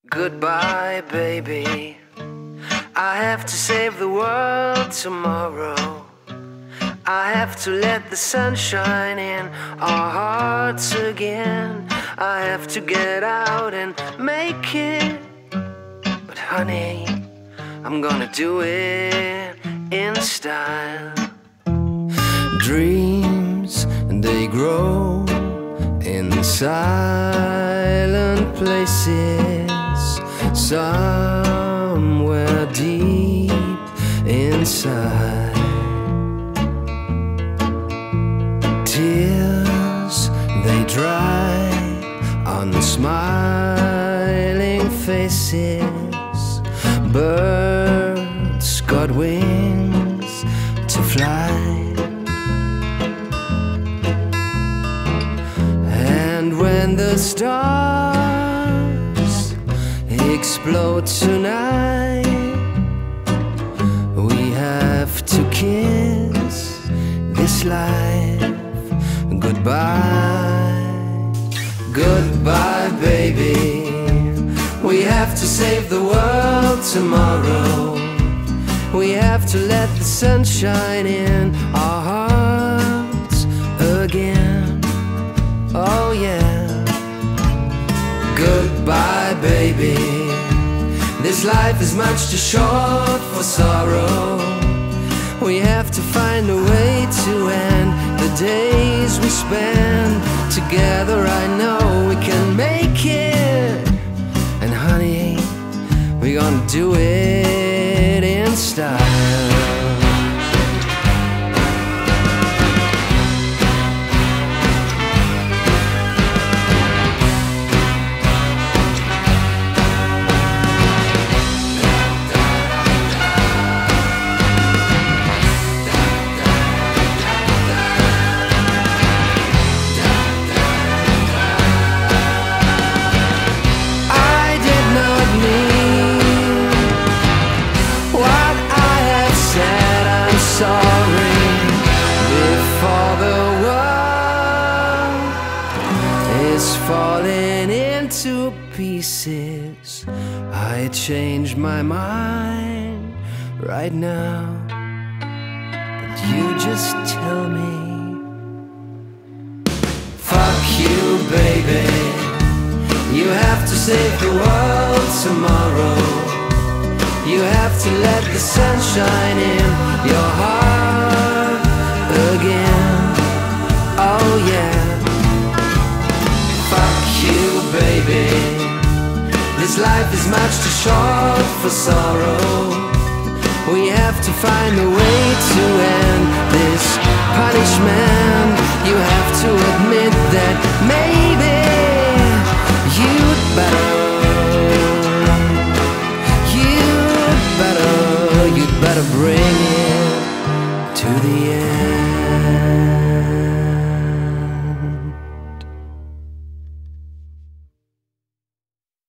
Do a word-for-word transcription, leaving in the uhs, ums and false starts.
Goodbye, baby. I have to save the world tomorrow. I have to let the sun shine in our hearts again. I have to get out and make it. But honey, I'm gonna do it in style. Dreams, they grow in silent places, somewhere deep inside. Tears, they dry on smiling faces. Birds got wings to fly. And when the stars explode tonight, we have to kiss this life goodbye. Goodbye, baby. We have to save the world tomorrow. We have to let the sun shine in our hearts again. Oh yeah. Goodbye, baby. This life is much too short for sorrow. We have to find a way to end the days we spend together. I know we can make it. And honey, we're gonna do it in style. Sorry, before the world is falling into pieces. I changed my mind right now, but you just tell me. Fuck you, baby. You have to save the world tomorrow. You have to let the sun shine in your heart again. Oh yeah. Fuck you, baby. This life is much too short for sorrow. We have to find a way to end this punishment. You have to admit that maybe you'd better You'd better bring it to the end.